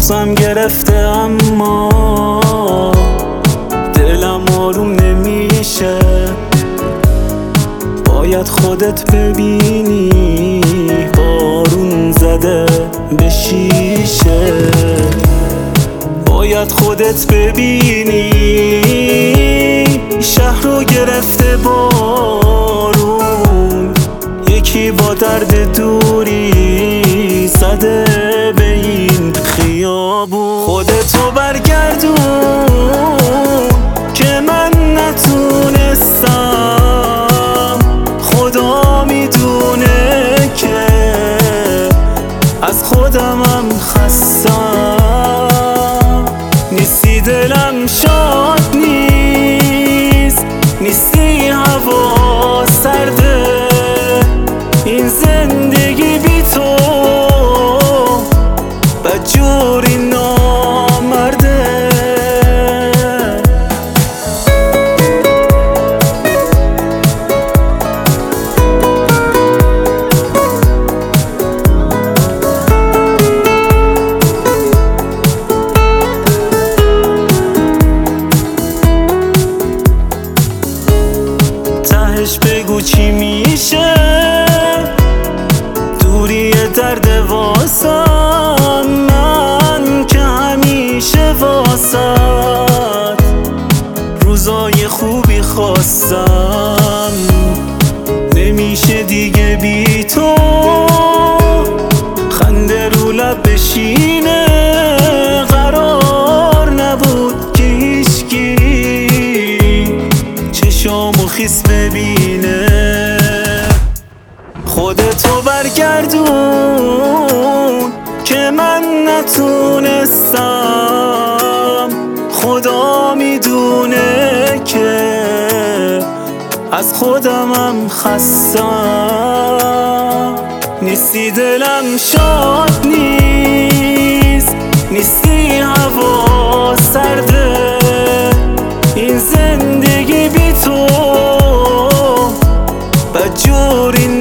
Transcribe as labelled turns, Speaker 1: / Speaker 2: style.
Speaker 1: مغزم گرفته اما دلم آروم نمیشه. باید خودت ببینی بارون زده به شیشه. باید خودت ببینی شهر رو گرفته بارون. یکی با درد دوری زده به این خیابون. خودتو برگردون که من نتونستم. خدا میدونه که از خودمم خستم. نیستی دلم شاد نیست، نیستی هوا سرده. این زندگی بی تو بدجوری نامرده. تهش بگو چی میشه دوری درد واسم. من که همیشه واسد روزای خوبی خواستم. نمیشه دیگه بی تو خنده رو لب بشینه. قرار نبود که هیچکی چشامو خیس ببینه. خودتو برگردون که من نتونستم. خدا میدونه که از خودمم خستم. نیستی دلم شاد نیست، نیستی هوا سرده. این زندگی بی تو بدجوری